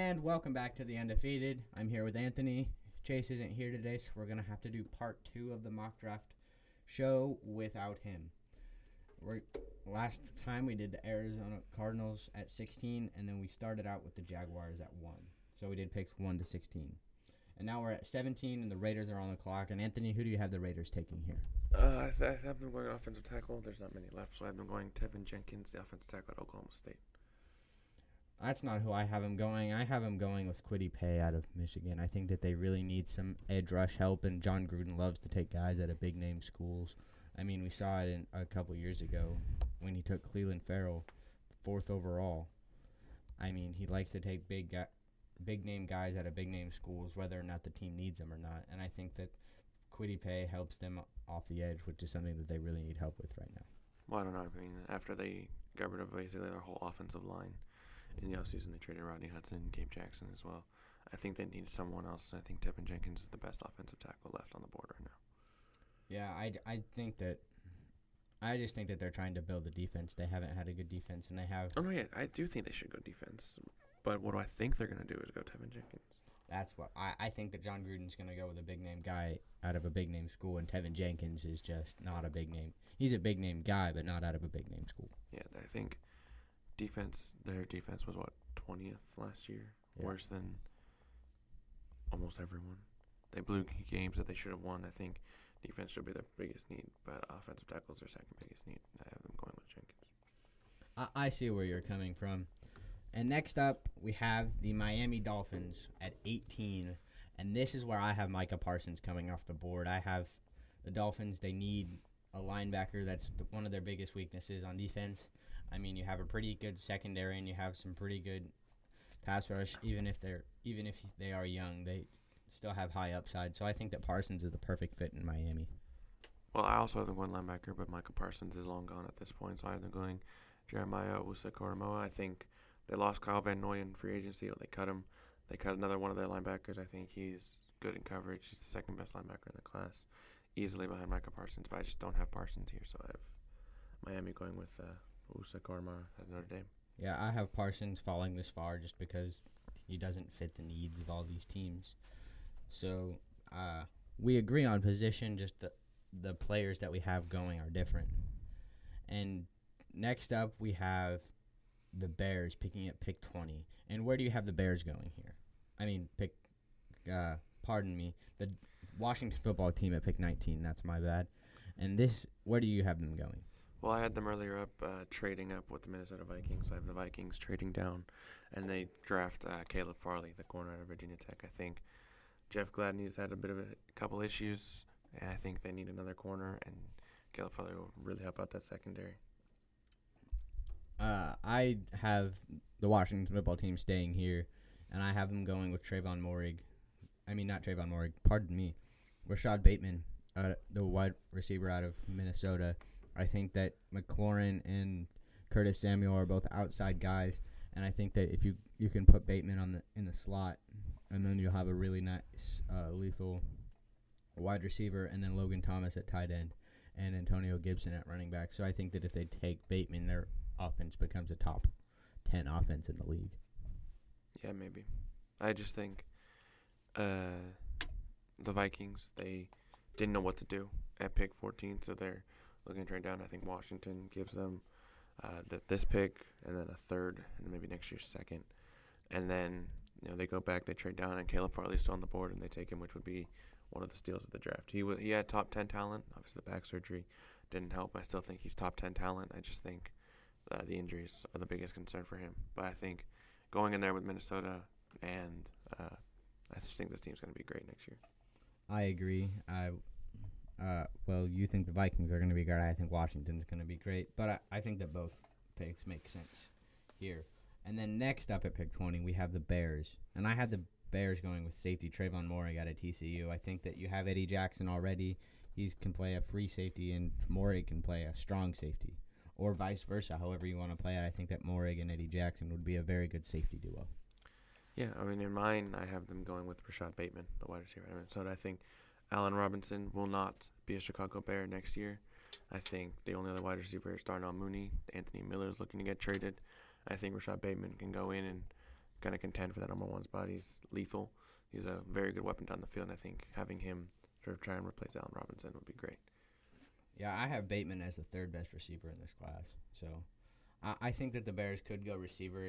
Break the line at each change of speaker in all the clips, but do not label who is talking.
And welcome back to the Undefeated. I'm here with Anthony. Chase isn't here today, so we're going to have to do part 2 of the mock draft show without him. Last time we did the Arizona Cardinals at 16, and then we started out with the Jaguars at 1. So we did picks 1 to 16. And now we're at 17, and the Raiders are on the clock. And Anthony, who do you have the Raiders taking here?
I have them going offensive tackle. There's not many left, so I have them going Tevin Jenkins, the offensive tackle at Oklahoma State.
That's not who I have him going. I have him going with Kwity Paye out of Michigan. I think that they really need some edge rush help, and John Gruden loves to take guys out of big-name schools. I mean, we saw it a couple years ago when he took Clelin Ferrell 4th overall. I mean, he likes to take big-name guys out of big-name schools, whether or not the team needs them or not. And I think that Kwity Paye helps them off the edge, which is something that they really need help with right now.
Well, I don't know. I mean, after they got rid of basically their whole offensive line in the offseason, they traded Rodney Hudson, Gabe Jackson as well. I think they need someone else. I think Tevin Jenkins is the best offensive tackle left on the board right now.
Yeah, I just think that they're trying to build a defense. They haven't had a good defense, and they have.
Oh no, yeah, I do think they should go defense, but what do I think they're gonna do is go Tevin Jenkins.
That's what I think that John Gruden's going to go with a big-name guy out of a big-name school, and Tevin Jenkins is just not a big-name. He's a big-name guy, but not out of a big-name school.
Yeah, I think their defense was, 20th last year? Yeah. Worse than almost everyone. They blew games that they should have won. I think defense should be their biggest need, but offensive tackle is their second biggest need. I have them going with Jenkins.
I see where you're coming from. And next up, we have the Miami Dolphins at 18. And this is where I have Micah Parsons coming off the board. I have the Dolphins. They need a linebacker. That's one of their biggest weaknesses on defense. I mean, you have a pretty good secondary, and you have some pretty good pass rush. Even if they are young, they still have high upside. So I think that Parsons is the perfect fit in Miami.
Well, I also have them going linebacker, but Micah Parsons is long gone at this point. So I have them going Jeremiah Owusu-Koramoah. I think they lost Kyle Van Noy in free agency. They cut him. They cut another one of their linebackers. I think he's good in coverage. He's the second best linebacker in the class, easily behind Micah Parsons. But I just don't have Parsons here, so I have Miami going with Owusu-Koramoah at Notre Dame.
Yeah, I have Parsons falling this far just because he doesn't fit the needs of all these teams. So we agree on position, just the players that we have going are different. And next up, we have the Bears picking at pick 20. And where do you have the Bears going here? I mean, the Washington football team at pick 19. That's my bad. And where do you have them going?
Well, I had them earlier up trading up with the Minnesota Vikings. I have the Vikings trading down, and they draft Caleb Farley, the corner out of Virginia Tech. I think Jeff Gladney's had a bit of a couple issues, and I think they need another corner, and Caleb Farley will really help out that secondary.
I have the Washington football team staying here, and I have them going with Trayvon Moehrig. I mean, not Trayvon Moehrig, pardon me. Rashad Bateman, the wide receiver out of Minnesota. I think that McLaurin and Curtis Samuel are both outside guys, and I think that if you can put Bateman in the slot, and then you'll have a really nice lethal wide receiver, and then Logan Thomas at tight end, and Antonio Gibson at running back. So I think that if they take Bateman, their offense becomes a top 10 offense in the league.
Yeah, maybe. I just think the Vikings, they didn't know what to do at pick 14, so they're looking to trade down. I think Washington gives them this pick and then a third and maybe next year's second. And then they go back, they trade down, and Caleb Farley's still on the board, and they take him, which would be one of the steals of the draft. He had top 10 talent. Obviously, the back surgery didn't help. I still think he's top 10 talent. I just think the injuries are the biggest concern for him. But I think going in there with Minnesota, and I just think this team's going to be great next year.
I agree. Well, you think the Vikings are going to be great. I think Washington's going to be great. But I think that both picks make sense here. And then next up at pick 20, we have the Bears. And I had the Bears going with safety Trayvon Moehrig out of TCU. I think that you have Eddie Jackson already. He can play a free safety, and Moehrig can play a strong safety. Or vice versa, however you want to play it. I think that Moehrig and Eddie Jackson would be a very good safety duo.
Yeah, I mean, in mine, I have them going with Rashad Bateman, the wide receiver out of Minnesota. I think Allen Robinson will not be a Chicago Bear next year. I think the only other wide receiver is Darnell Mooney. Anthony Miller is looking to get traded. I think Rashad Bateman can go in and going to contend for that number one spot. He's lethal. He's a very good weapon down the field, and I think having him sort of try and replace Allen Robinson would be great.
Yeah, I have Bateman as the third best receiver in this class. So I think that the Bears could go receiver.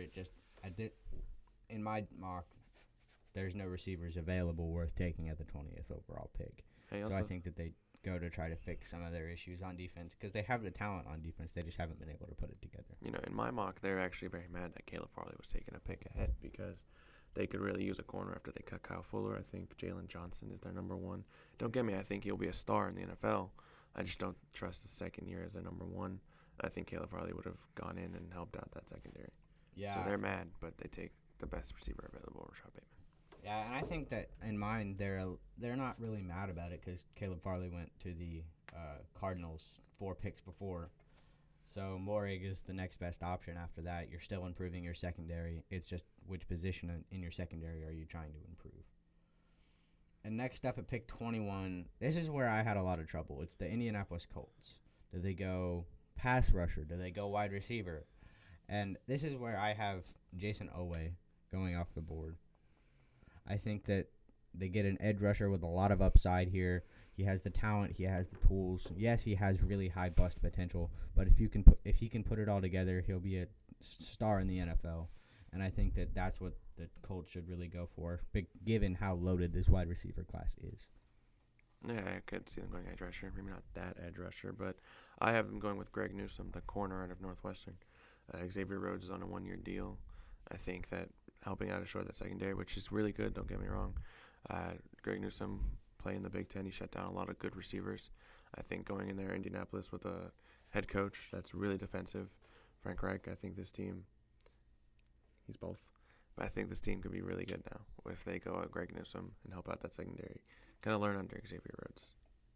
In my mock, there's no receivers available worth taking at the 20th overall pick. So I think that they go to try to fix some of their issues on defense because they have the talent on defense. They just haven't been able to put it together.
In my mock, they're actually very mad that Caleb Farley was taking a pick ahead because they could really use a corner after they cut Kyle Fuller. I think Jalen Johnson is their number one. Don't get me, I think he'll be a star in the NFL. I just don't trust the second year as their number one. I think Caleb Farley would have gone in and helped out that secondary.
Yeah.
So they're mad, but they take the best receiver available, Rashad Bateman.
Yeah, and I think that in mine, they're not really mad about it because Caleb Farley went to the Cardinals 4 picks before. So Moehrig is the next best option after that. You're still improving your secondary. It's just which position in your secondary are you trying to improve? And next up at pick 21, this is where I had a lot of trouble. It's the Indianapolis Colts. Do they go pass rusher? Do they go wide receiver? And this is where I have Jason Owe going off the board. I think that they get an edge rusher with a lot of upside here. He has the talent. He has the tools. Yes, he has really high bust potential. But if he can put it all together, he'll be a star in the NFL. And I think that that's what the Colts should really go for, given how loaded this wide receiver class is.
Yeah, I could see them going edge rusher. Maybe not that edge rusher, but I have them going with Greg Newsome, the corner out of Northwestern. Xavier Rhodes is on a 1-year deal. I think that helping out ashore that secondary, which is really good, don't get me wrong. Greg Newsome playing the Big Ten, he shut down a lot of good receivers. I think going in there, Indianapolis with a head coach that's really defensive, Frank Reich, I think this team, he's both. But I think this team could be really good now if they go at Greg Newsome and help out that secondary. Kind of learn under Xavier Rhodes.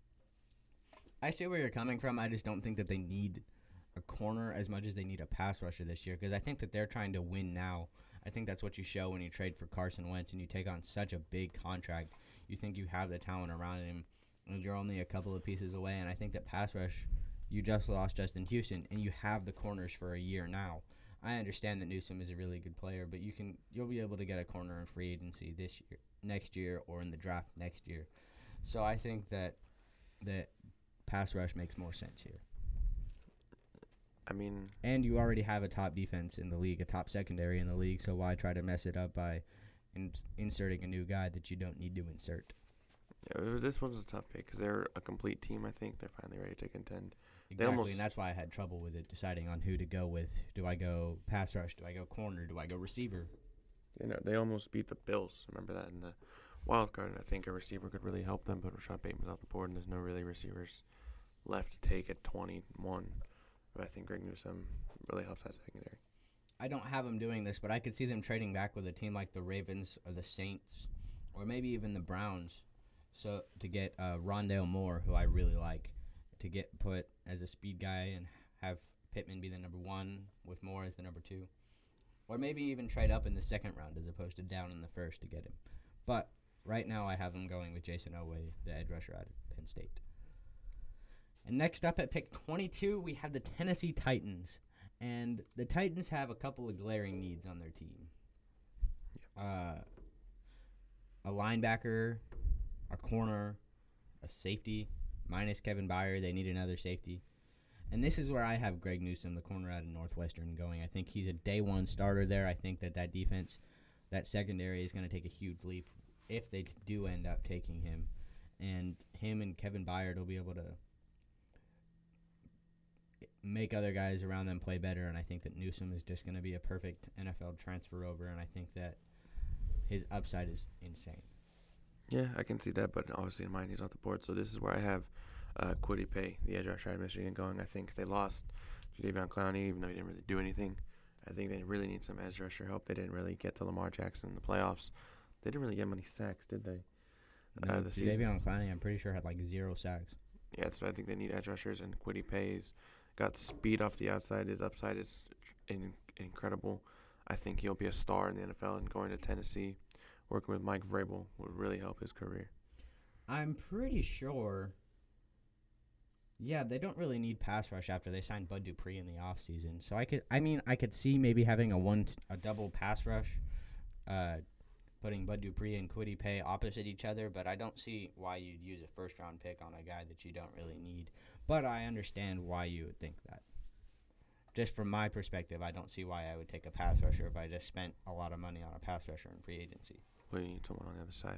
I see where you're coming from. I just don't think that they need a corner as much as they need a pass rusher this year because I think that they're trying to win now. I think that's what you show when you trade for Carson Wentz and you take on such a big contract. You think you have the talent around him, and you're only a couple of pieces away. And I think that pass rush, you just lost Justin Houston, and you have the corners for a year now. I understand that Newsome is a really good player, but you'll be able to get a corner in free agency this year, next year, or in the draft next year. So I think that pass rush makes more sense here.
I mean,
and you already have a top defense in the league, a top secondary in the league, so why try to mess it up by inserting a new guy that you don't need to insert?
Yeah, this one's a tough pick because they're a complete team, I think. They're finally ready to contend.
Exactly, and that's why I had trouble with it, deciding on who to go with. Do I go pass rush? Do I go corner? Do I go receiver?
They almost beat the Bills. Remember that in the wild card, and I think a receiver could really help them, but Rashad Bateman's off the board, and there's no really receivers left to take at 21. But I think Greg Newsome really helps that secondary.
I don't have them doing this, but I could see them trading back with a team like the Ravens or the Saints or maybe even the Browns to get Rondale Moore, who I really like, to get put as a speed guy and have Pittman be the number 1 with Moore as the number 2. Or maybe even trade up in the second round as opposed to down in the first to get him. But right now I have them going with Jason Owe, the edge rusher out of Penn State. And next up at pick 22, we have the Tennessee Titans. And the Titans have a couple of glaring needs on their team. A linebacker, a corner, a safety. Minus Kevin Byard, they need another safety. And this is where I have Greg Newsome, the corner out of Northwestern, going. I think he's a day one starter there. I think that defense, that secondary is going to take a huge leap if they do end up taking him. And him and Kevin Byard will be able to make other guys around them play better, and I think that Newsome is just going to be a perfect NFL transfer over, and I think that his upside is insane.
Yeah, I can see that, but obviously in mine he's off the board, so this is where I have Kwity Paye, the edge rusher out of Michigan, going. I think they lost Jadeveon Clowney, even though he didn't really do anything. I think they really need some edge rusher help. They didn't really get to Lamar Jackson in the playoffs. They didn't really get many sacks, did they?
No, Jadeveon Clowney, I'm pretty sure, had like 0 sacks.
Yeah, so I think they need edge rushers, and Kwity Paye's got speed off the outside. His upside is incredible. I think he'll be a star in the NFL, and going to Tennessee, working with Mike Vrabel would really help his career.
I'm pretty sure. Yeah, they don't really need pass rush after they signed Bud Dupree in the offseason. So I could see maybe having a double pass rush putting Bud Dupree and Kwity Paye opposite each other, but I don't see why you'd use a first-round pick on a guy that you don't really need. But I understand why you would think that. Just from my perspective, I don't see why I would take a pass rusher if I just spent a lot of money on a pass rusher in free agency.
Well, you need someone on the other side.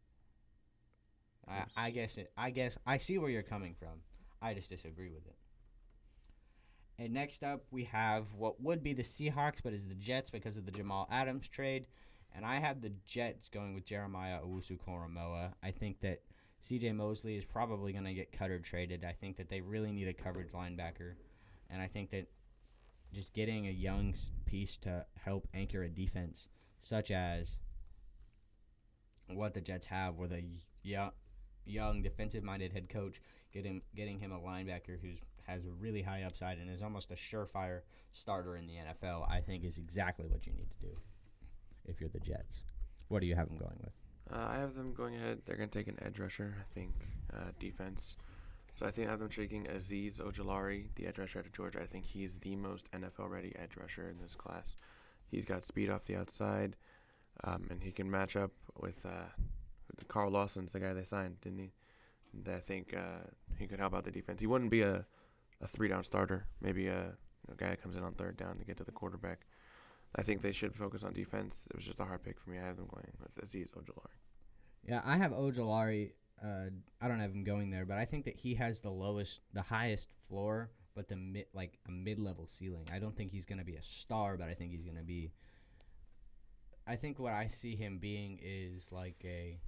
I guess I see where you're coming from. I just disagree with it. And next up, we have what would be the Seahawks, but is the Jets because of the Jamal Adams trade. And I have the Jets going with Jeremiah Owusu-Koramoah. I think that C.J. Mosley is probably going to get cut or traded. I think that they really need a coverage linebacker. And I think that just getting a young piece to help anchor a defense, such as what the Jets have with a young defensive-minded head coach, getting him a linebacker who has a really high upside and is almost a surefire starter in the NFL, I think is exactly what you need to do if you're the Jets. What do you have them going with?
I have them going ahead. They're going to take an edge rusher, I think, defense. So I think I have them taking Azeez Ojulari, the edge rusher out of Georgia. I think he's the most NFL-ready edge rusher in this class. He's got speed off the outside, and he can match up with Carl Lawson's the guy they signed, didn't he? And I think he could help out the defense. He wouldn't be a three-down starter, maybe a guy that comes in on third down to get to the quarterback. I think they should focus on defense. It was just a hard pick for me. I have them going with Azeez Ojulari.
Yeah, I have Ojulari. I don't have him going there, but I think that he has the highest floor, but a mid-level ceiling. I don't think he's going to be a star, but I think he's going to be. I think what I see him being is like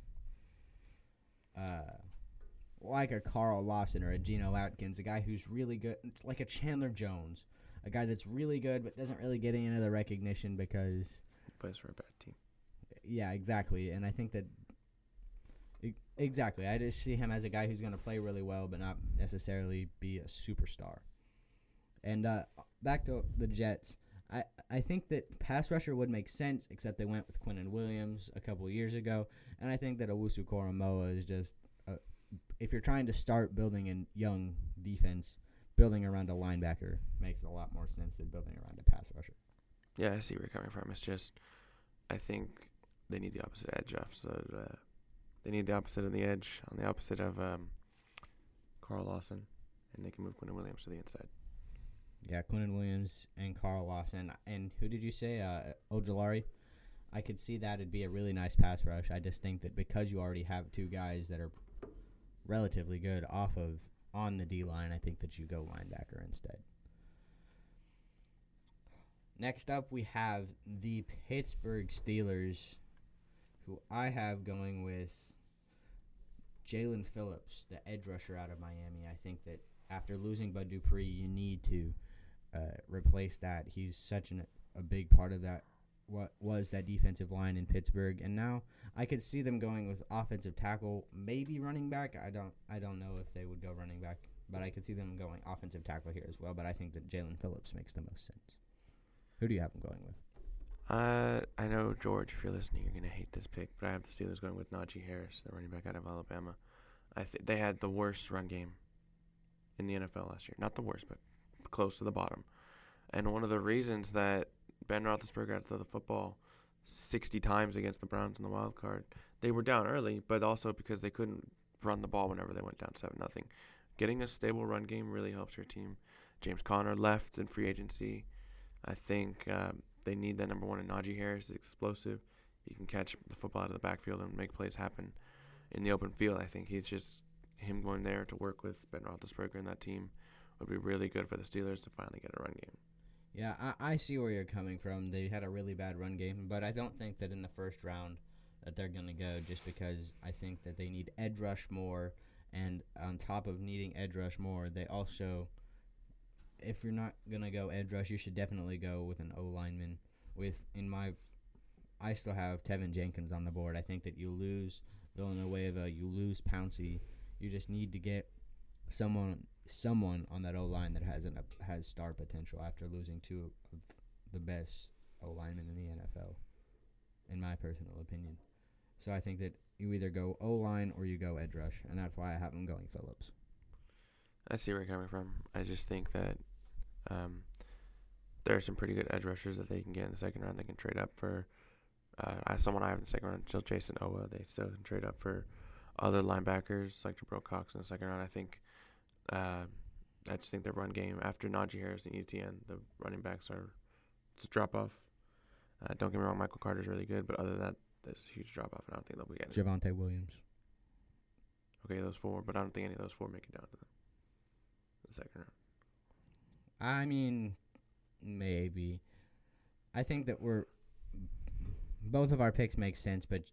a Carl Lawson or a Geno Atkins, a guy who's really good, like a Chandler Jones, a guy that's really good but doesn't really get any of the recognition because
he plays for a bad team.
Yeah, exactly, and I think that. Exactly. I just see him as a guy who's going to play really well but not necessarily be a superstar. And back to the Jets, I think that pass rusher would make sense, except they went with Quinnen Williams a couple of years ago. And I think that Owusu-Koramoah is just, if you're trying to start building a young defense, building around a linebacker makes a lot more sense than building around a pass rusher.
Yeah, I see where you're coming from. It's just, I think they need the opposite edge off. So they need the opposite of the edge, on the opposite of Carl Lawson, and they can move Quinnen Williams to the inside.
Yeah, Quinnen Williams and Carl Lawson. And who did you say? Ojulari? I could see that it'd be a really nice pass rush. I just think that because you already have two guys that are relatively good on the D-line, I think that you go linebacker instead. Next up, we have the Pittsburgh Steelers, who I have going with Jalen Phillips, the edge rusher out of Miami. I think that after losing Bud Dupree, you need to replace that. He's such a big part of that. What was that defensive line in Pittsburgh, and now I could see them going with offensive tackle, maybe running back. I don't know if they would go running back, but I could see them going offensive tackle here as well. But I think that Jalen Phillips makes the most sense. Who do you have them going with?
I know, George, if you're listening, you're going to hate this pick, but I have the Steelers going with Najee Harris, the running back out of Alabama. They had the worst run game in the NFL last year. Not the worst, but close to the bottom. And one of the reasons that Ben Roethlisberger had to throw the football 60 times against the Browns in the wild card, they were down early, but also because they couldn't run the ball whenever they went down 7-0. Getting a stable run game really helps your team. James Conner left in free agency. I think they need that number one in Najee Harris. Is explosive. He can catch the football out of the backfield and make plays happen in the open field. I think he's just him going there to work with Ben Roethlisberger and that team would be really good for the Steelers to finally get a run game.
Yeah, I see where you're coming from. They had a really bad run game, but I don't think that in the first round that they're going to go just because I think that they need edge rush more, and on top of needing edge rush more, they also, if you're not going to go edge rush, you should definitely go with an O-lineman. I still have Tevin Jenkins on the board. I think that you lose Villanueva, you lose Pouncey. You just need to get someone on that O-line that has star potential after losing two of the best O-linemen in the NFL, in my personal opinion. So I think that you either go O-line or you go edge rush, and that's why I have them going Phillips.
I see where you're coming from. I just think that there are some pretty good edge rushers that they can get in the second round. They can trade up for Someone I have in the second round, still Jason Owa. They still can trade up for other linebackers like Jabril Cox in the second round. I just think their run game after Najee Harris and ETN, the running backs it's a drop off. Don't get me wrong, Michael Carter's really good, but other than that, there's a huge drop off, and I don't think they'll be getting it.
Javonte Williams.
Okay, those four, but I don't think any of those four make it down to the second round.
I mean, maybe. I think that both of our picks make sense, but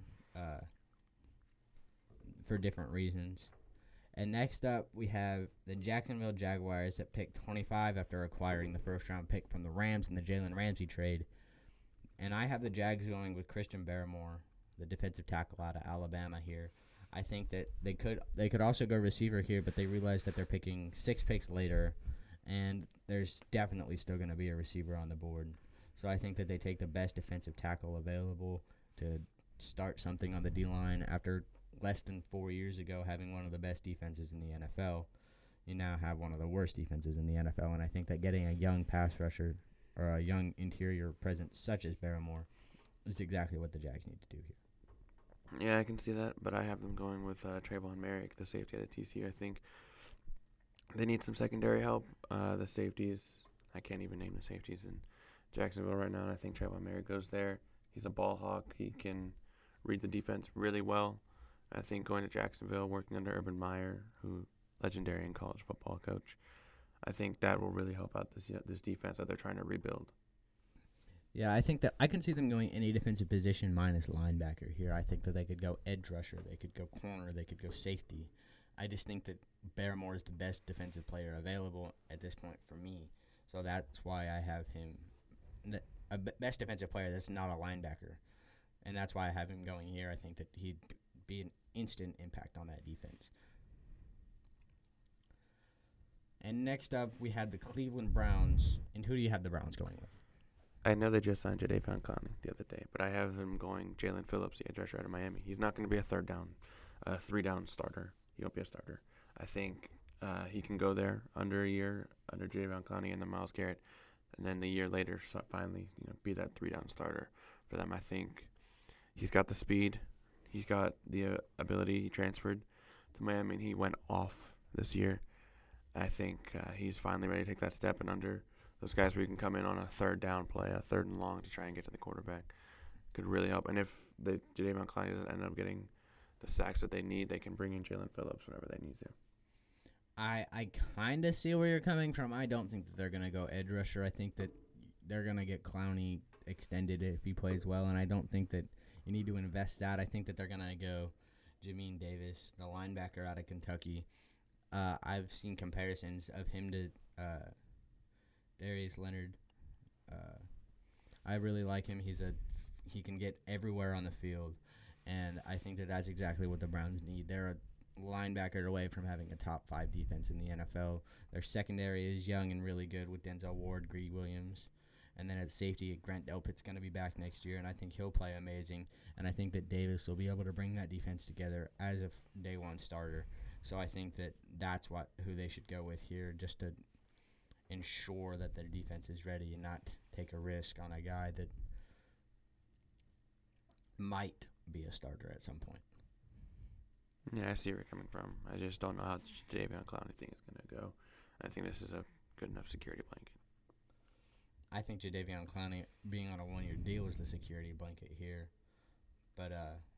for different reasons. And next up, we have the Jacksonville Jaguars at pick 25 after acquiring the first-round pick from the Rams in the Jalen Ramsey trade. And I have the Jags going with Christian Barmore, the defensive tackle out of Alabama here. I think that they could also go receiver here, but they realize that they're picking 6 picks later, and there's definitely still going to be a receiver on the board. So I think that they take the best defensive tackle available to start something on the D-line after less than 4 years ago having one of the best defenses in the NFL. You now have one of the worst defenses in the NFL, and I think that getting a young pass rusher or a young interior presence such as Barmore is exactly what the Jags need to do here.
Yeah, I can see that, but I have them going with Trayvon Merrick, the safety out of TCU. I think they need some secondary help. The safeties, I can't even name the safeties in Jacksonville right now, and I think Trayvon Merrick goes there. He's a ball hawk. He can read the defense really well. I think going to Jacksonville, working under Urban Meyer, who legendary in college football coach, I think that will really help out this defense that they're trying to rebuild.
Yeah, I think that I can see them going any defensive position minus linebacker here. I think that they could go edge rusher, they could go corner, they could go safety. I just think that Barmore is the best defensive player available at this point for me. So that's why I have him a best defensive player that's not a linebacker. And that's why I have him going here. I think that he'd be an instant impact on that defense. And next up, we had the Cleveland Browns. And who do you have the Browns going with?
I know they just signed Jadeveon Clowney the other day, but I have them going Jalen Phillips, the edge rusher out of Miami. He's not going to be a 3-down starter. He won't be a starter. I think he can go there under a year under Jadeveon Clowney and then Myles Garrett, and then the year later finally be that 3-down starter for them. I think he's got the speed. He's got the ability. He transferred to Miami, and he went off this year. I think he's finally ready to take that step, and under those guys where you can come in on a 3rd down play, a 3rd and long to try and get to the quarterback, could really help. And if Jadeveon Clowney doesn't end up getting the sacks that they need, they can bring in Jalen Phillips whenever they need to.
I kind of see where you're coming from. I don't think that they're going to go edge rusher. I think that they're going to get Clowney extended if he plays well, and I don't think that you need to invest that. I think that they're going to go Jamin Davis, the linebacker out of Kentucky. I've seen comparisons of him to Darius Leonard. I really like him. He can get everywhere on the field, and I think that that's exactly what the Browns need. They're a linebacker away from having a top 5 defense in the NFL. Their secondary is young and really good with Denzel Ward, Greedy Williams. And then at safety, Grant Delpit's going to be back next year, and I think he'll play amazing. And I think that Davis will be able to bring that defense together as a day one starter. So I think that that's who they should go with here, just to ensure that their defense is ready and not take a risk on a guy that might be a starter at some point.
Yeah, I see where you're coming from. I just don't know how Jadeveon Clowney thing is going to go. I think this is a good enough security blanket.
I think Jadeveon Clowney being on a 1-year deal is the security blanket here, but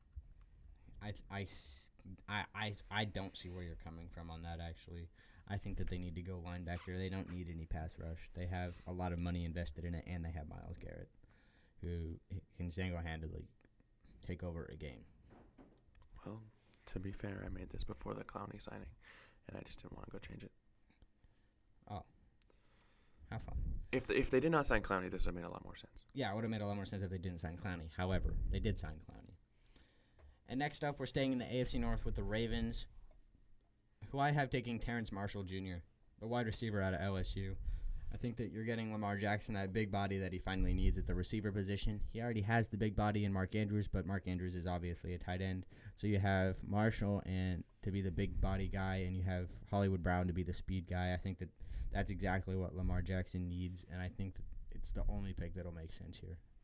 I don't see where you're coming from on that. Actually, I think that they need to go linebacker. They don't need any pass rush. They have a lot of money invested in it, and they have Myles Garrett, who can single-handedly take over a game.
Well, to be fair, I made this before the Clowney signing, and I just didn't want to go change it.
Oh. Have fun.
If they did not sign Clowney, this would have made a lot more sense.
Yeah, it would have made a lot more sense if they didn't sign Clowney. However, they did sign Clowney. And next up, we're staying in the AFC North with the Ravens, who I have taking Terrence Marshall Jr., the wide receiver out of LSU. I think that you're getting Lamar Jackson, that big body that he finally needs at the receiver position. He already has the big body in Mark Andrews, but Mark Andrews is obviously a tight end. So you have Marshall and to be the big body guy, and you have Hollywood Brown to be the speed guy. I think that that's exactly what Lamar Jackson needs, and I think that it's the only pick that'll make sense here.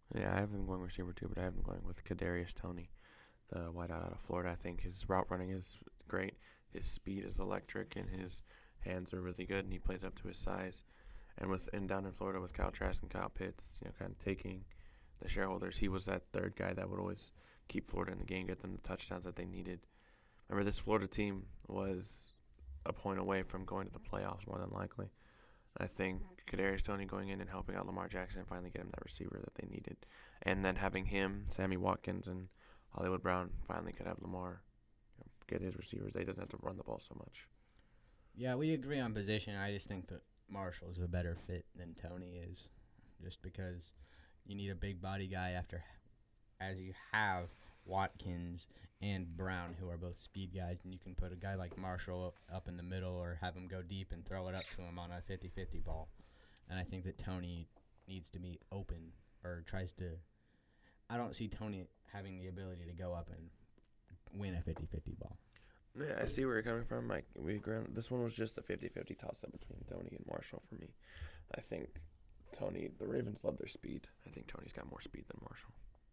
Yeah, I have them going receiver too, but I have them going with Kadarius Toney, the wideout out of Florida. I think his route running is great. His speed is electric, and his hands are really good, and he plays up to his size. And down in Florida with Kyle Trask and Kyle Pitts, kind of taking the shareholders, he was that third guy that would always keep Florida in the game, get them the touchdowns that they needed. Remember, this Florida team was a point away from going to the playoffs more than likely. I think Kadarius Toney going in and helping out Lamar Jackson and finally get him that receiver that they needed. And then having him, Sammy Watkins, and Hollywood Brown finally could have Lamar get his receivers. They doesn't have to run the ball so much.
Yeah, we agree on position. I just think that Marshall's a better fit than Toney is, just because you need a big body guy as you have Watkins and Brown, who are both speed guys, and you can put a guy like Marshall up in the middle or have him go deep and throw it up to him on a 50-50 ball. And I think that Toney needs to be open or tries to – I don't see Toney having the ability to go up and win a 50-50 ball.
Yeah, I see where you're coming from. We agree on, this one was just a 50-50 toss-up between Toney and Marshall for me. I think the Ravens love their speed. I think Toney's got more speed than Marshall.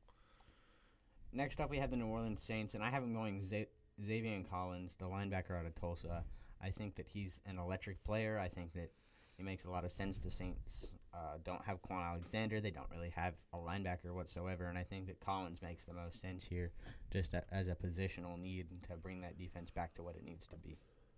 Next up, we have the New Orleans Saints, and I have him going Xavier Collins, the linebacker out of Tulsa. I think that he's an electric player. I think that he makes a lot of sense. The Saints don't have Quan Alexander. They don't really have a linebacker whatsoever, and I think that Collins makes the most sense here just as a positional need to bring that defense back to what it needs to be.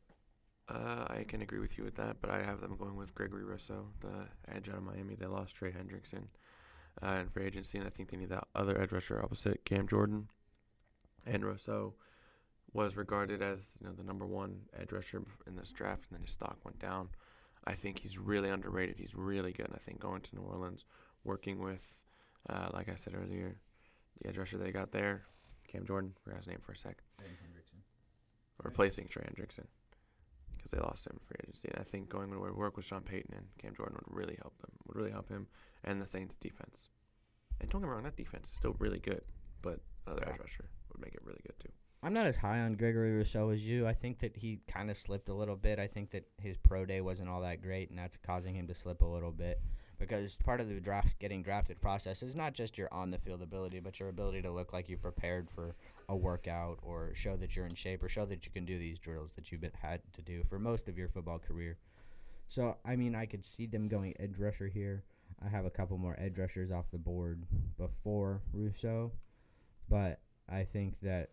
I can agree with you with that, but I have them going with Gregory Rousseau, the edge out of Miami. They lost Trey Hendrickson in free agency, and I think they need that other edge rusher opposite Cam Jordan. And Rousseau was regarded as the number one edge rusher in this draft, and then his stock went down. I think he's really underrated. He's really good. I think going to New Orleans, working with, like I said earlier, the edge rusher they got there, Cam Jordan, forgot his name for a sec.
Hendrickson.
Replacing Trey Hendrickson because they lost him in free agency. And I think going to work with Sean Payton and Cam Jordan would really help him and the Saints defense. And don't get me wrong, that defense is still really good, but another edge rusher would make it really good too.
I'm not as high on Gregory Rousseau as you. I think that he kind of slipped a little bit. I think that his pro day wasn't all that great, and that's causing him to slip a little bit. Because part of the getting drafted process is not just your on-the-field ability, but your ability to look like you've prepared for a workout or show that you're in shape or show that you can do these drills that you've had to do for most of your football career. So, I mean, I could see them going edge rusher here. I have a couple more edge rushers off the board before Rousseau, but I think that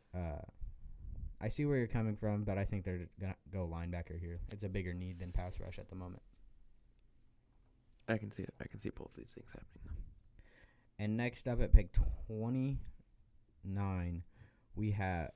I see where you're coming from, but I think they're going to go linebacker here. It's a bigger need than pass rush at the moment.
I can see it. I can see both these things happening, though.
And next up at pick 29, we have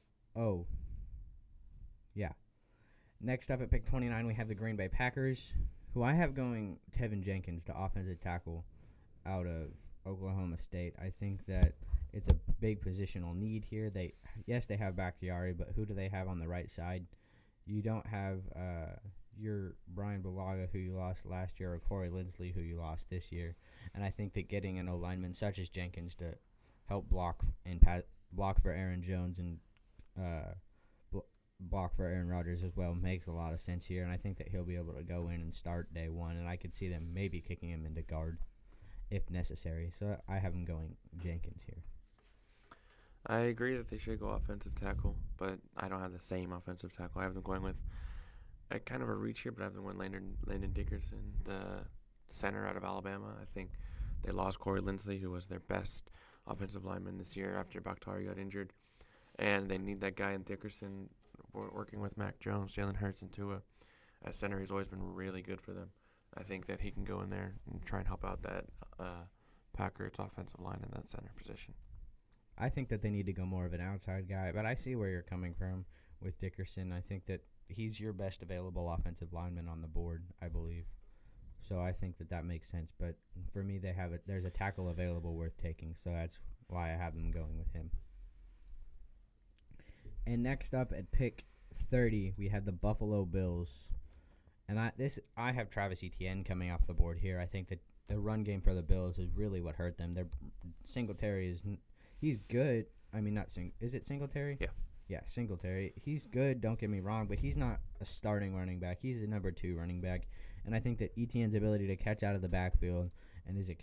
Next up at pick 29, we have the Green Bay Packers, who I have going Tevin Jenkins, the offensive tackle out of Oklahoma State. I think that it's a big positional need here. They have Bakhtiari, but who do they have on the right side? You don't have your Brian Bulaga, who you lost last year, or Corey Linsley, who you lost this year. And I think that getting an O-lineman such as Jenkins to help block for Aaron Jones and block for Aaron Rodgers as well makes a lot of sense here. And I think that he'll be able to go in and start day one. And I could see them maybe kicking him into guard if necessary. So I have him going Jenkins here.
I agree that they should go offensive tackle, but I don't have the same offensive tackle. I have them going with a kind of a reach here, but I have them going Landon Dickerson, the center out of Alabama. I think they lost Corey Linsley, who was their best offensive lineman this year after Bakhtiari got injured. And they need that guy in Dickerson working with Mac Jones, Jalen Hurts, and Tua. As center, he's always been really good for them. I think that he can go in there and try and help out that Packers offensive line in that center position.
I think that they need to go more of an outside guy, but I see where you're coming from with Dickerson. I think that he's your best available offensive lineman on the board, I believe. So I think that makes sense. But for me, there's a tackle available worth taking, so that's why I have them going with him. And next up at pick 30, we have the Buffalo Bills. And I have Travis Etienne coming off the board here. I think that the run game for the Bills is really what hurt them. Their Singletary he's good. I mean, is it Singletary?
Yeah.
Yeah, Singletary. He's good, don't get me wrong, but he's not a starting running back. He's a number 2 running back. And I think that Etienne's ability to catch out of the backfield and his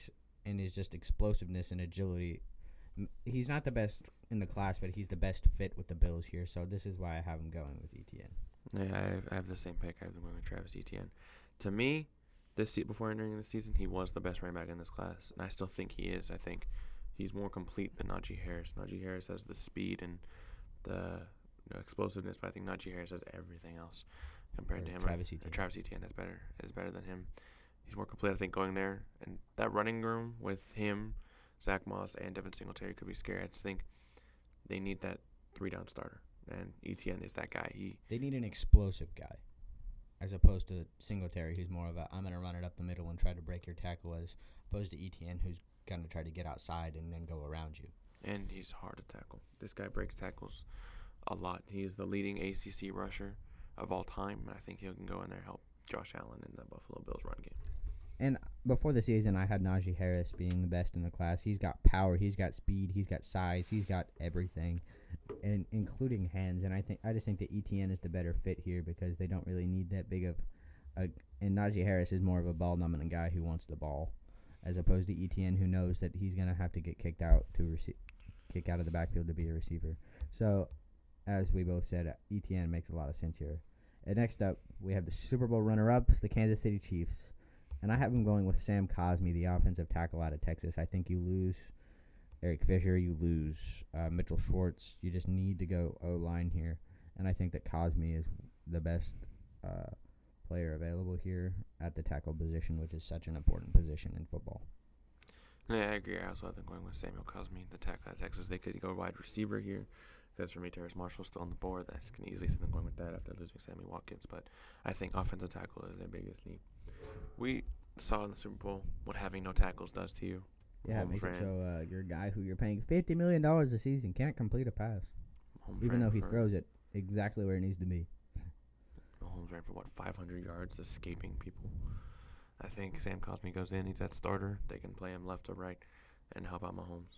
and his just explosiveness and agility. He's not the best in the class, but he's the best fit with the Bills here. So this is why I have him going with ETN.
Yeah, I have the same pick. I have them going with Travis Etienne. To me, before entering the season, he was the best running back in this class, and I still think he is. I think he's more complete than Najee Harris. Najee Harris has the speed and the explosiveness, but I think Najee Harris has everything else compared to him.
Travis Etienne.
Travis Etienne is better than him. He's more complete, I think, going there. And that running room with him, Zach Moss, and Devin Singletary could be scary. I just think they need that 3-down starter, and Etienne is that guy.
They need an explosive guy, as opposed to Singletary, who's more of a I'm going to run it up the middle and try to break your tackle, as opposed to Etienne, who's going to try to get outside and then go around you.
And he's hard to tackle. This guy breaks tackles a lot. He is the leading ACC rusher of all time, and I think he can go in there and help Josh Allen in the Buffalo Bills run game.
And before the season, I had Najee Harris being the best in the class. He's got power, he's got speed, he's got size, he's got everything, and including hands. And I just think that ETN is the better fit here because they don't really need that big of and Najee Harris is more of a ball dominant guy who wants the ball, as opposed to ETN, who knows that he's gonna have to get kicked out of the backfield to be a receiver. So, as we both said, ETN makes a lot of sense here. And next up, we have the Super Bowl runner-ups, the Kansas City Chiefs. And I have them going with Sam Cosmi, the offensive tackle out of Texas. I think you lose Eric Fisher, you lose Mitchell Schwartz. You just need to go O-line here. And I think that Cosmi is the best player available here at the tackle position, which is such an important position in football.
Yeah, I agree. I also have them going with Samuel Cosmi, the tackle out of Texas. They could go wide receiver here. Because for me, Terrace Marshall's still on the board. I can easily see them going with that after losing Sammy Watkins. But I think offensive tackle is their biggest need. We saw in the Super Bowl what having no tackles does to you.
Yeah, it makes it so your guy who you're paying $50 million a season can't complete a pass, even though he throws it exactly where it needs to be.
Mahomes ran for, 500 yards escaping people. I think Sam Cosmi goes in. He's that starter. They can play him left or right and help out Mahomes.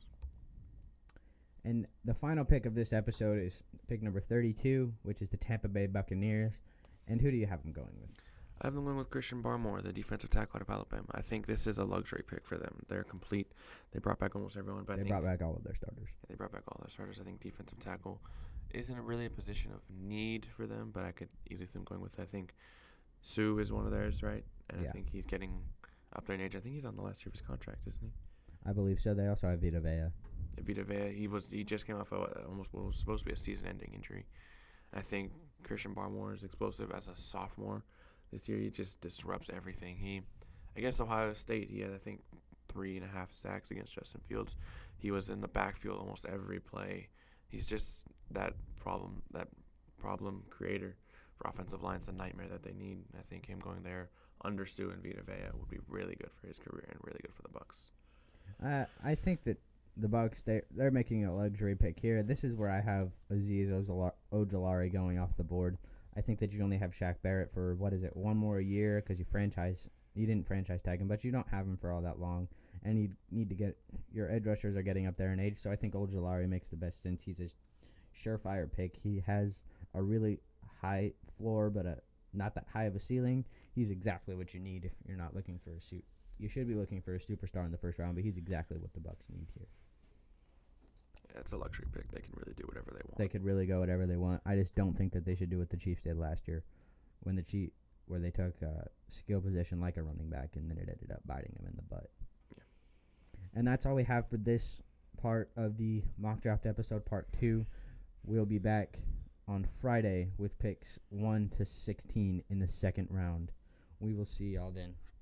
And the final pick of this episode is pick number 32, which is the Tampa Bay Buccaneers. And who do you have them going with?
I have them going with Christian Barmore, the defensive tackle out of Alabama. I think this is a luxury pick for them. They're complete. They brought back almost everyone. But
they brought back all of their starters.
They brought back all their starters. I think defensive tackle isn't really a position of need for them, but I could easily see them going with, I think, Sue is one of theirs, right? And yeah. I think he's getting up there in age. I think he's on the last year of his contract, isn't he?
I believe so. They also have Vita Vea.
Vita Vea, he just came off almost what was supposed to be a season-ending injury. I think Christian Barmore is explosive as a sophomore. This year he just disrupts everything. Against Ohio State, he had, I think, 3.5 sacks against Justin Fields. He was in the backfield almost every play. He's just that problem creator for offensive line. It's a nightmare that they need. I think him going there under Sue and Vita Vea would be really good for his career and really good for the Bucs.
I think that the Bucs, they're making a luxury pick here. This is where I have Azeez Ojulari going off the board. I think that you only have Shaq Barrett for, one more year because you didn't franchise tag him, but you don't have him for all that long. And you need to get your edge rushers are getting up there in age, so I think Ojulari makes the best sense. He's a surefire pick. He has a really high floor, but not that high of a ceiling. He's exactly what you need if you're not looking for a suit. You should be looking for a superstar in the first round, but he's exactly what the Bucs need here.
Yeah, it's a luxury pick. They can really do whatever they want.
They could really go whatever they want. I just don't think that they should do what the Chiefs did last year, where they took a skill position like a running back, and then it ended up biting them in the butt. Yeah. And that's all we have for this part of the mock draft episode, part 2. We'll be back on Friday with picks 1 to 16 in the second round. We will see y'all then.